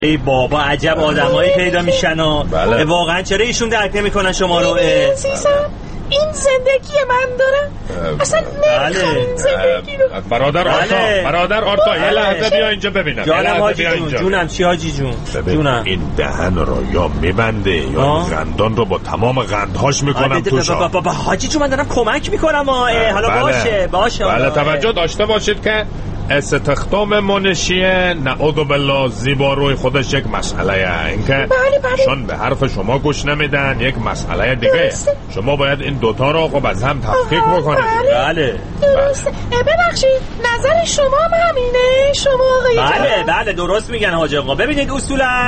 ای بابا عجب آدمایی پیدا میشن و بله. واقعا چرا ایشون درک نمیکنن شما رو؟ این زندگی من دارم اصلا نمیخوام این زندگی رو. برادر آرتا یه لحظه بیا اینجا ببینم. جانم حاجی جون. جونم چی حاجی جون؟ جونم. این دهن رو یا میبنده یا قندان رو با تمام قندهاش میکنم توش. حاجی جون من دارم کمک میکنم. حالا باشه. بله توجه داشته باشید که استخدام منشیه نعوذ بالله زیبا روی خودش یک مسئله اینکه چون به حرف شما گوش نمیدن یک مسئله دیگه. شما باید این دوتا رو خب از هم تفکیک بکنید. بله درسته. ببخشید نظر شما هم همینه؟ شما بله درست میگن حاج آقا. ببینید اصولا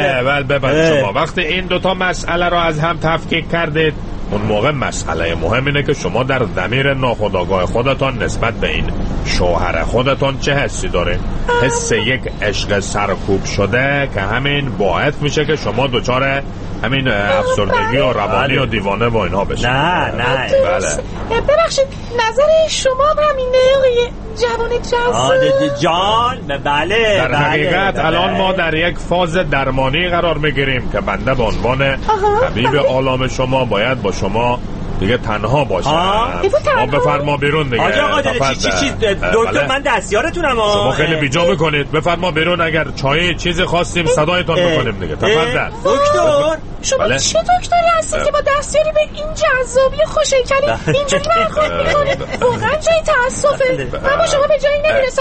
بله شما وقتی این دوتا مسئله رو از هم تفکیک کردید اون موقع مسئله مهم اینه که شما در ضمیر ناخودآگاه خودتان نسبت به این شوهر خودتان چه حسی داره. حس یک عشق سرکوب شده که همین باعث میشه که شما دچار همین افسردگی و روانی و دیوانه و اینها بشه. نه بله. ببخشید نظر شما همینه آقای جوان جذاب جان؟ بله در حقیقت الان ما در یک فاز درمانی قرار میگیریم که بنده به عنوان طبیب عالم شما باید با شما دیگه تنها باشم. ما بفرما بیرون دیگه. آقا چی دکتر من دستیارتونم. شما خیلی بیجا میکنید. بفرما بیرون. اگر چای چیزی خواستیم صدایتان بکنیم دیگه. تفضل. دکتر شما چه دکتری هستید که با دستیاری به این جذابی خوش‌هیکلی اینجوری برخورد میکنید؟ واقعا جای تاسفه. من با شما به جایی نمیرسم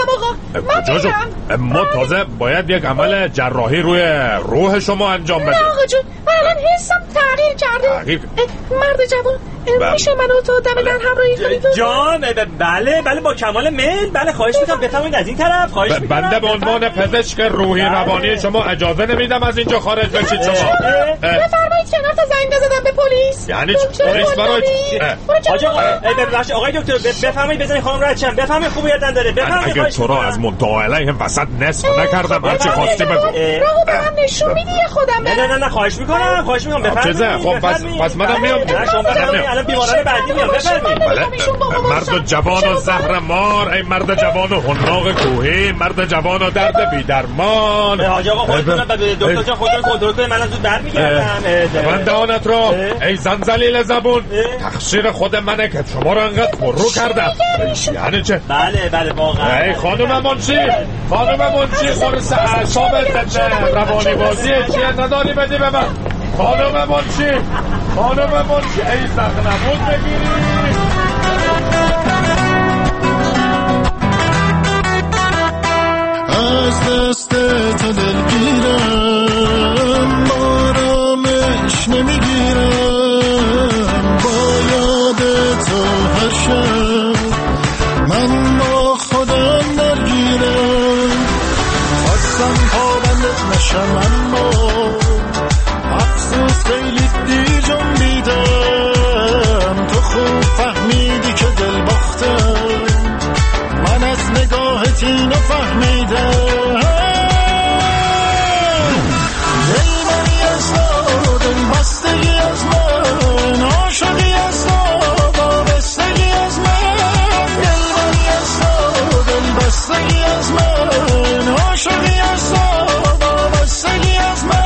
آقا. ما تازه باید یک عمل جراحی روی روح شما انجام بدیم. آقا جون من الان حسم تغییر کرده. مرد جوان میشه منو تو دم در همراهی کنید؟ جان بله با کمال میل. بله خواهش میکنم بفرمایید از این طرف. خواهش میکنم. بنده به عنوان پزشک روحی روانی شما اجازه نمیدم از اینجا خارج بشید. شما بفرمایید کنار تا زنگ بزنم به پلیس. یعنی پلیس برای آقای دکتر بفرمایید بزنید خانم رد شم. بفرمایید خوبیتن داره. بفرمایید. اگه تو را از مدعا علیه وسط نصف نکردم هر چی خواستی بگو. راهو به من نشون میدی خودم. نه خواهش میکنم بفرمایید. خب پس منم میام. الان بیماران بعدی میام. بفرمایید. مرد جوان و زهر مار. ای مرد جوان و حناق کوهی. مرد جوان و درد بی درمان. حاج آقا خودتون دکتر جان خودتون کنترل کنید. من زود برمیگردم. بنده آنت را ای زنزلیل زبون. تقصیر خود منه که شما رو انقدر پررو کردم. یعنی چه؟ بله واقعا. ای خانم منشی خورس اعصابت زنده روانی بازی چیه نداری بدی به من. خانم منشی ای زخنمون بگیری. از دست تو دلگیرم آرامش نمیگیرم با یاد تو هر شب من با خودم درگیرم. خواستم پابندت نشم اما افسوس خیلی دیر جنبیدم. تو خوب فهمیدی که دل باختم من از نگاهت اینو فهمیدم. دل منی از تو دل بستگی از من عاشقی از تو وابستگی از من. دل منی از تو دل بستگی از من عاشقی از تو وابستگی از من.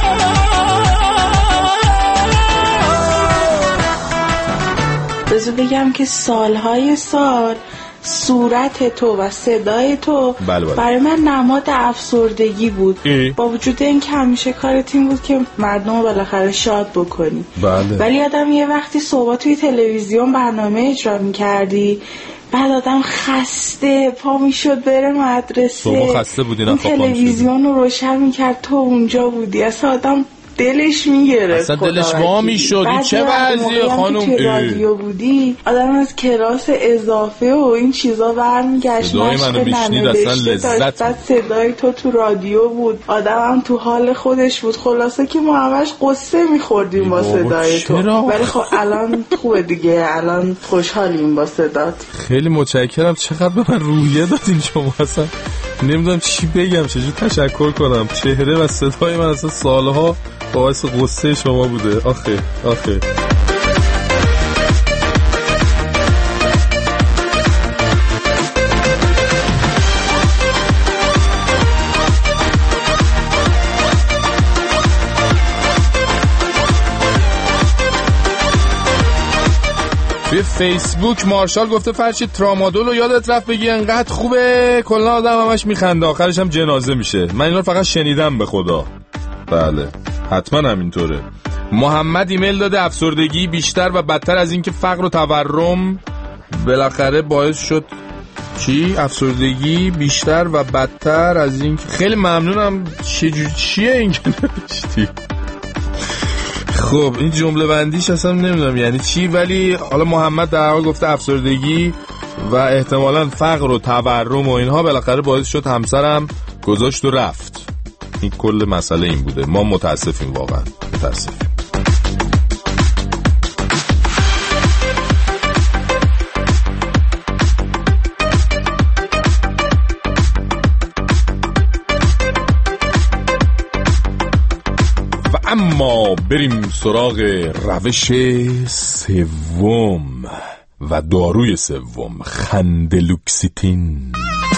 بذار بگم که سالهای سال صورت تو و صدای تو برای من نماد افسردگی بود. با وجود این که همیشه کارت این بود که مردم رو بالاخره شاد بکنی. ولی آدم یه وقتی صبح توی تلویزیون برنامه اجرا می‌کردی بعد آدم خسته پا میشد بره مدرسه. صبح خسته بودی این تلویزیون رو روشن می‌کرد تو اونجا بودی. اصلا آدم دلش میگرفت. اصلا دلش وا میشد. این چه وضعیه خانم؟ تو رادیو بودی آدم از کلاس اضافه و این چیزا برمیگشت. صدای منو میشنید اصلا لذت. صدای تو رادیو بود. آدم هم تو حال خودش بود. خلاصه که ما همش قصه میخوردیم با صدای تو. ولی خب الان خوبه دیگه. الان خوشحالیم با صدات. خیلی متشکرم. چقدر به من روحیه دادین شما. اصلا نمیدونم چی بگم چجور تشکر کنم. چهره و صدای من اصلا سالها باعث قصه شما بوده. آخه توی فیسبوک مارشال گفته فرشید ترامادول رو یادت رفت بگی انقدر خوبه کلا آدم همش میخنده آخرش هم جنازه میشه. من اینا رو فقط شنیدم به خدا. بله حتما همینطوره. محمد ایمیل داده افسردگی بیشتر و بدتر از این که فقر و تورم بالاخره باعث شد چی؟ افسردگی بیشتر و بدتر از این که... خیلی ممنونم. چیه این که نوشتی؟ خب این جمله بندیش اصلا نمیدونم یعنی چی، ولی حالا محمد در حال گفته افسردگی و احتمالاً فقر و تورم و اینها بالاخره باعث شد همسرم گذاشت و رفت. این کل مسئله این بوده. ما متاسفیم، واقعا متاسفیم. اما بریم سراغ روش سوم و داروی سوم، خندلوکسیتین.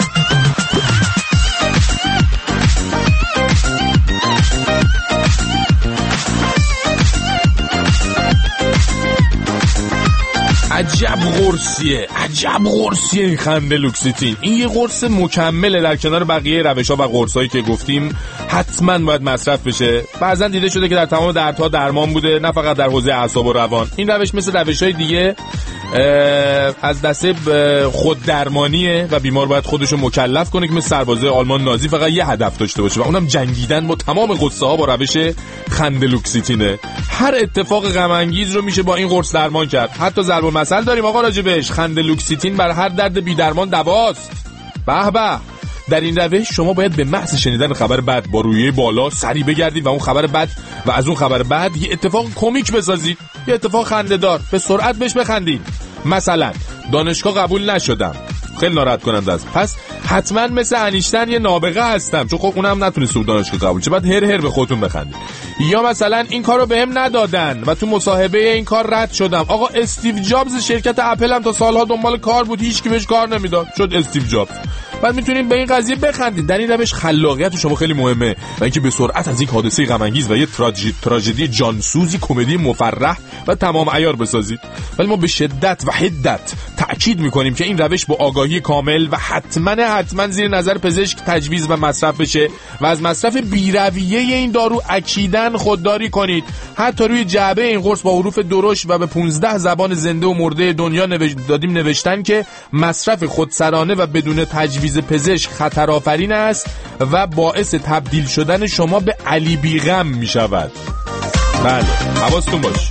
عجب قرصیه این خندلوکسیتین. این یه قرص مکمله در کنار بقیه روش‌ها و قرصایی که گفتیم حتما باید مصرف بشه. بعضا دیده شده که در تمام دردها درمان بوده، نه فقط در حوزه اعصاب و روان. این روش مثل روش‌های دیگه از دسته خود درمانیه و بیمار باید خودشو مکلف کنه که مثل سربازای آلمان نازی فقط یه هدف داشته باشه و اونم جنگیدن با تمام قصه ها با روش خندلوکسیتینه. هر اتفاق غم انگیز رو میشه با این قرص درمان کرد. حتی ضرب المثل داریم آقا راجبش. خندلوکسیتین بر هر درد بی درمان دواست. به به. در این روش شما باید به محض شنیدن خبر بد با روحیه بالا سریع بگردید و اون خبر بد و از اون خبر بد یه اتفاق کمیک بسازید، یه اتفاق خنده‌دار، به سرعت بهش بخندید. مثلا دانشگاه قبول نشدم، خیلی ناراحت کننده است، پس حتما مثل انیشتن یه نابغه هستم، چون خب اونم نتونست دانشگاه قبول شه، بعد هر به خودتون بخندید. یا مثلا این کارو بهم ندادن و تو مصاحبه این کار رد شدم. آقا استیو جابز شرکت اپل هم تا سالها دنبال کار بود، هیچ کی بهش کار نمیداد، شد استیو جابز. بعد میتونید به این قضیه بخندید. در این روش خلاقیت شما خیلی مهمه و اینکه به سرعت از یک حادثه غم انگیز و یه تراژدی جانسوزی کمدی مفرح و تمام عیار بسازید. ولی ما به شدت و حدت تأکید میکنیم که این روش با آگاهی کامل و حتما زیر نظر پزشک تجویز و مصرف بشه و از مصرف بی‌رویه این دارو اکیداً خودداری کنید. حتی روی جعبه این قرص با حروف درشت و به 15 زبان زنده و مرده دنیا نوشتن که مصرف خودسرانه و بدون تجویز پزشک خطرآفرین است و باعث تبدیل شدن شما به علی بیغم می شود. بله حواستون باش.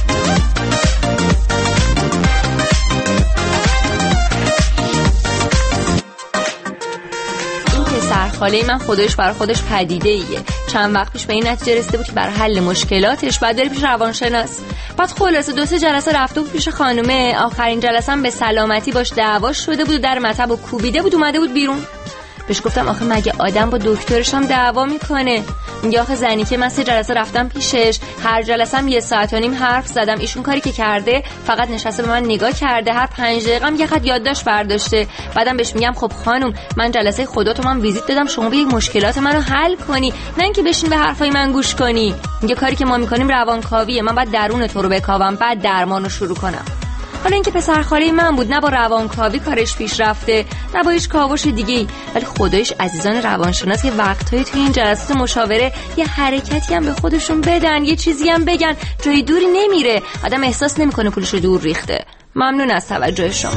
سرخاله من خودش برای خودش پدیده ایه. چند وقت پیش به این نتیجه رسیده بود که برای حل مشکلاتش بعد بره پیش روانشناس. بعد خلاصه 2-3 جلسه رفته بود پیش خانومه. آخرین جلسه هم به سلامتی باش دعواش شده بود و در مطب و کوبیده بود اومده بود بیرون. بهش گفتم آخه مگه آدم با دکترش هم دعوا میکنه؟ میگه آخه زنی که من 3 جلسه رفتم پیشش، هر جلسه هم 1.5 ساعت حرف زدم، ایشون کاری که کرده فقط نشسته به من نگاه کرده، هر 5 دقیقه هم یه خط یادداشت برداشته. بعدم بهش میگم خب خانم من جلسه خودتو من ویزیت دادم، شما بیاید مشکلات منو حل کنی، نه اینکه بشین به حرفای من گوش کنی. میگه کاری که ما میکنیم روانکاویه، من بعد درون تو رو بکاوم بعد درمانو شروع کنم. حالا اینکه پسر خاله من بود، نه با روانکاوی کارش پیش رفته نه با هیچ کاوش دیگه‌ای، ولی خدایش عزیزان روانشناس یه وقتایی توی این جلسات مشاوره یه حرکتی هم به خودشون بدن، یه چیزی هم بگن، جای دوری نمیره، آدم احساس نمیکنه پولش رو دور ریخته. ممنون از توجه شما.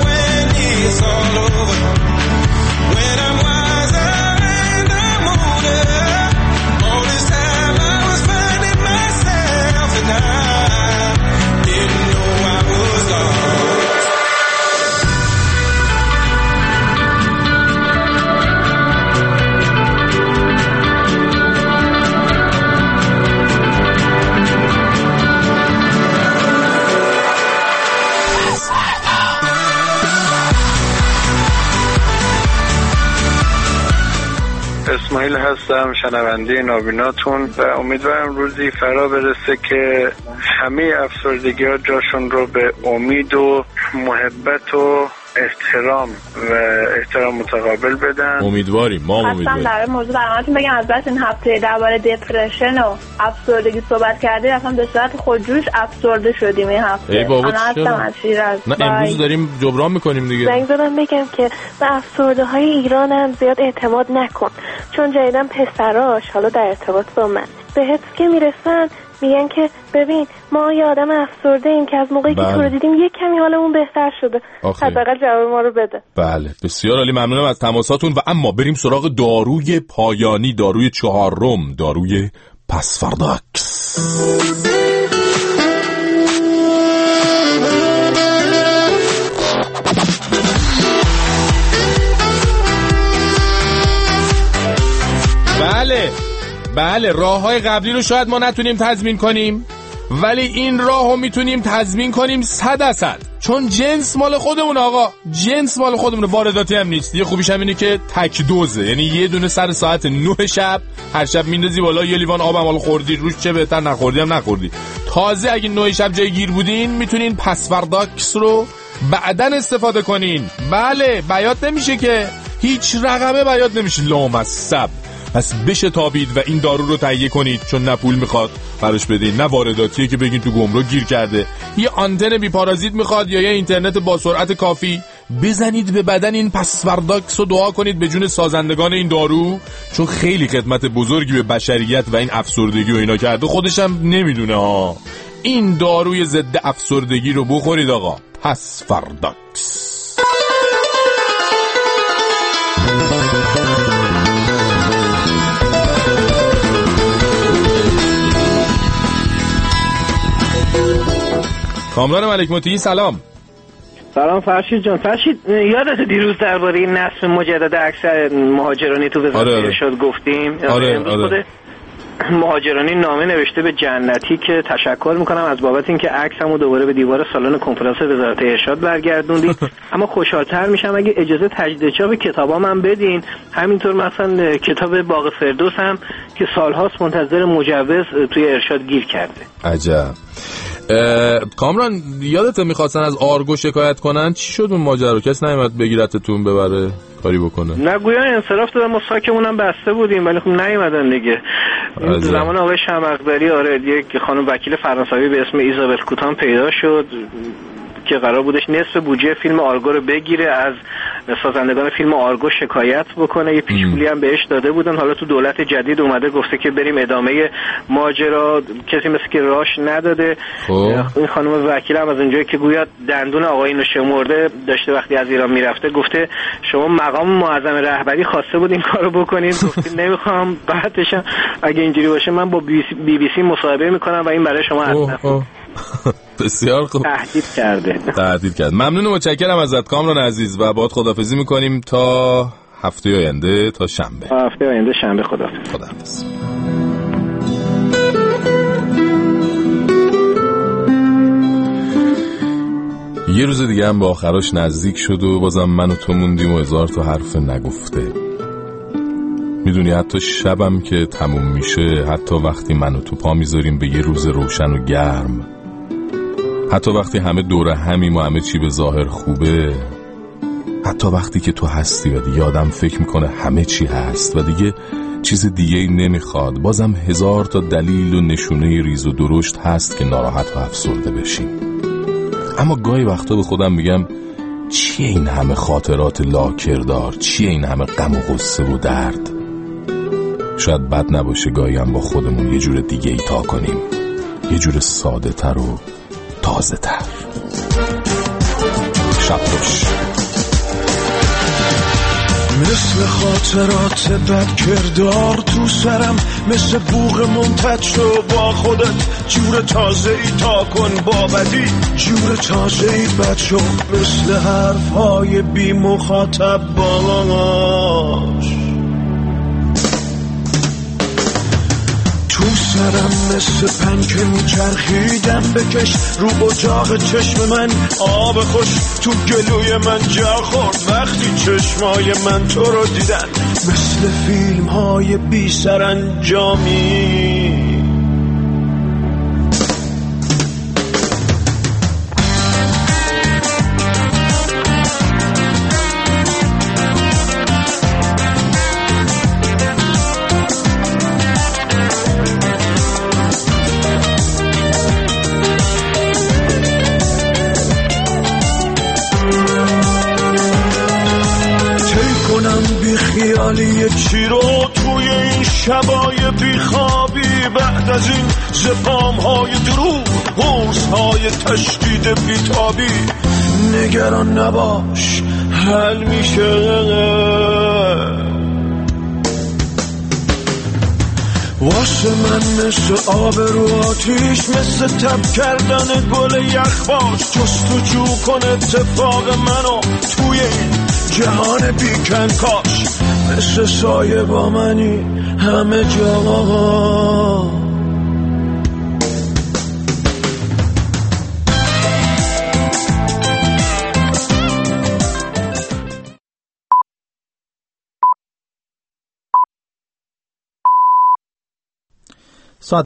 اسماعیل هستم، شنونده نابیناتون و امیدوارم روزی فرا برسه که همه افسردگی ها جاشون رو به امید و محبت و احترام و احترام متقابل بدن. امیدواریم، ما امیدواریم. در موضوع برنامه‌تون بگم از بس این هفته درباره دپرشن و افسردگی صحبت کردیم، اصلا به صورت خودجوش افسرده شدیم این هفته. ای بابا چرا؟ نه امروز داریم جبران میکنیم دیگه. زنگ زدم بگم که به افسرده های ایران هم زیاد اعتماد نکن، چون جدیدن پسراش حالا در ارتباط با من بهت که میرسن میگن که ببین ما یه آدم افسرده ایم که از موقعی که تو رو دیدیم یک کمی حالمون بهتر شده، حداقل جواب ما رو بده. بله بسیار عالی، ممنونم از تماساتون. و اما بریم سراغ داروی پایانی، داروی چهارم، داروی پسفرداکس. بله راه‌های قبلی رو شاید ما نتونیم تضمین کنیم، ولی این راهو میتونیم تضمین کنیم 100%، چون جنس مال خودمون آقا، جنس مال خودمون، وارداتی هم نیست. یه خوبیش هم اینه که تک دوزه، یعنی یه دونه سر ساعت 9 شب هر شب میندازی بالا، یه لیوان آبم حالا خوردی روش چه بهتر، نخوردی هم نخوردی. تازه اگه 9 شب جای گیر بودین میتونین پسفرداکس رو بعدن استفاده کنین. بله بیات نمیشه که، هیچ رقمه بیات نمیشه، لامصب. پس بشه تابید و این دارو رو تهیه کنید، چون نه پول میخواد براش بدین، نه وارداتیه که بگین تو گمرک گیر کرده. یه آنتن بی پارازیت میخواد یا یه اینترنت با سرعت کافی. بزنید به بدن این پسفرداکس و دعا کنید به جون سازندگان این دارو، چون خیلی خدمت بزرگی به بشریت و این افسردگی و اینا کرده، خودشم نمیدونه ها. این داروی ضد افسردگی رو بخورید آقا، پسفرداکس. کامران ملک مطیعی سلام. سلام فرشید جان. فرشید یادت دیروز درباره این نصب مجدد اکثر مهاجرانی تو وزارت ارشاد گفتیم؟ آره. مهاجرانی نامه نوشته به جنتی که تشکر میکنم از بابت اینکه عکسمو دوباره به دیوار سالن کنفرانس وزارت ارشاد برگردوندید. اما خوشحال‌تر میشم اگه اجازه تجدید چاپ کتابام هم بدین. همینطور مثلا کتاب باغ فردوس هم که سالهاست منتظر مجوز توی ارشاد گیر کرده. عجب. کامران یادت میخواستن از آرگو شکایت کنن، چی شد اون ماجرا؟ کس نیومد بگیرتتون ببره کاری بکنه؟ نه گویا انصراف دادن، ما ساکمون هم بسته بودیم ولی خب نیومدن دیگه. زمان آقای شمقدری آره یک خانم وکیل فرانسوی به اسم ایزابل کوتان پیدا شد که قرار بودش نصف بودجه فیلم آرگو رو بگیره، از سازندگان فیلم آرگو شکایت بکنه. یه پیش‌پولی هم بهش داده بودن. حالا تو دولت جدید اومده گفته که بریم ادامه ماجرا، کسی مثل که راش نداده. این خانم وکیل هم از اونجایی که گویا دندون آقایون رو شمرده داشته وقتی از ایران میرفته، گفته شما مقام معظم رهبری خواسته بود این کارو بکنید، گفتید نمیخوام. بعدش اگه اینجوری باشه من با بی بی سی مصاحبه میکنم و این برای شما حتما. بسیار خوب. تهدید کرد. ممنون و متشکرم ازت کامران عزیز و باهات خداحافظی میکنیم تا هفته آینده، تا شنبه. هفته آینده شنبه. خداحافظ. یه روز دیگه هم به آخراش نزدیک شد و بازم من و تو موندیم و هزار تا حرف نگفته. میدونی حتی شبم که تموم میشه، حتی وقتی من و تو پا میذاریم به یه روز روشن و گرم، حتی وقتی همه دور همیم و همه چی به ظاهر خوبه، حتی وقتی که تو هستی و دیگه آدم فکر میکنه همه چی هست و دیگه چیز دیگه ای نمیخواد، بازم هزار تا دلیل و نشونه ریز و درشت هست که ناراحت و افسرده بشیم. اما گاهی وقتا به خودم میگم چیه این همه خاطرات لاکردار، چیه این همه غم و غصه و درد؟ شاید بد نباشه گاهی هم با خودمون یه جور دیگه ای تا کنیم، یه جور ساده تر و تازه تر. شب خوش. مثل خاطرات بد کردار تو سرم، مثل بوق ممتد شو با خودت، جور تازه ای تا کن با بدی، جور تازه ای بد شو، مثل حرفهای بی مخاطب باش تو سرم، مثل پنکه میچرخیدم بکش رو اجاق چشم من، آب خوش تو گلوی من جا خورد وقتی چشمای من تو رو دیدن، مثل فیلم های بی سرانجامی. چی رو توی این شبای بیخوابی، بعد از این زپامهای دروغ، قرصهای تشدید بیتابی. نگران نباش حل میشه، واسه من مثل آب رو آتیش، مثل تب کردن گل یخباش. جستجو کن اتفاق منو توی این جهان بیکن کاش، مثل سایه با منی همه جا.